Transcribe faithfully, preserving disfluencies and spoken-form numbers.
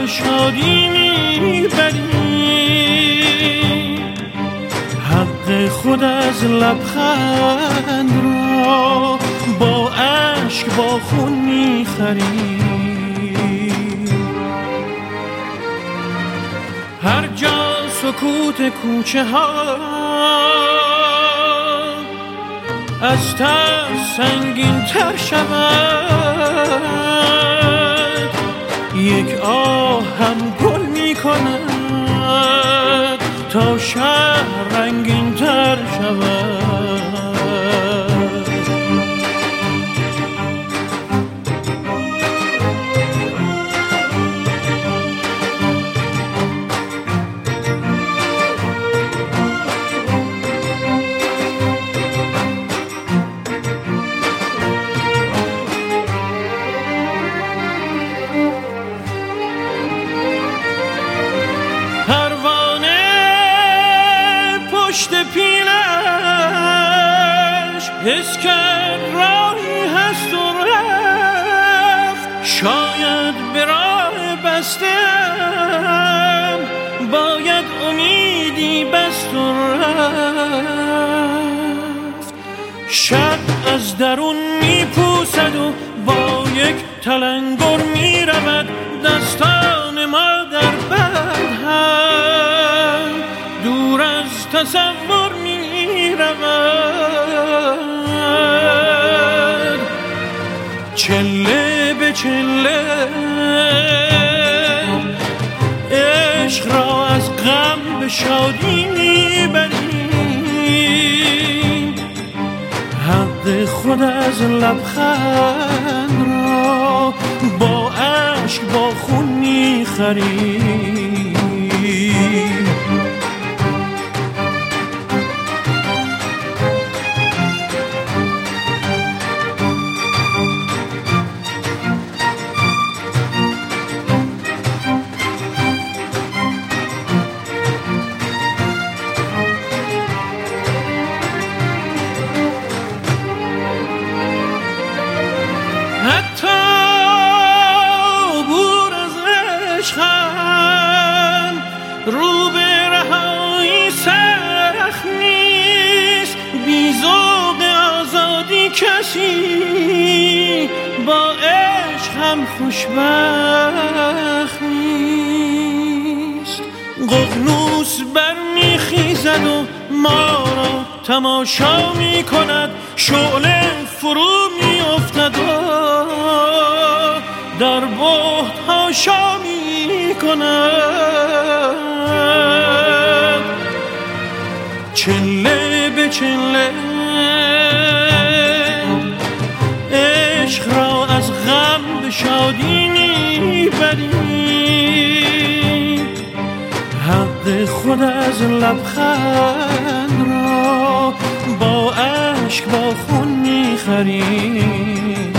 به شادی میبری، حق خود از لبخند را با اشک با خون میخری. هر جا سکوت کوچه ها از ترس سنگین تر شود، یک آه هم گل می کند تا شهر رنگین تر شود. پشت پیلش حس کرد راهی هست و رفت، شاید به راه بستم باید امیدی بست و رفت. شب از درون میپوسد و با یک تلنگر میرود، دستان ما در بند هم دور از تصور می رود. چله به چله عشق را از غم به شادی می بری، حق خود از لبخند را با اشک با خون می خری. حتی عبور از عشقم رو به رهایی سخت نیست، بی ذوق آزادی کسی با عشق هم خوشبخت نیست. ققنوس برمیخیزد و ما را تماشا میکند، شعله فرو میافتد و در بهت هاشا می کند. چله به چله عشق را از غم به شادی می بری، حق خود از لبخند را با اشک با خون می خری.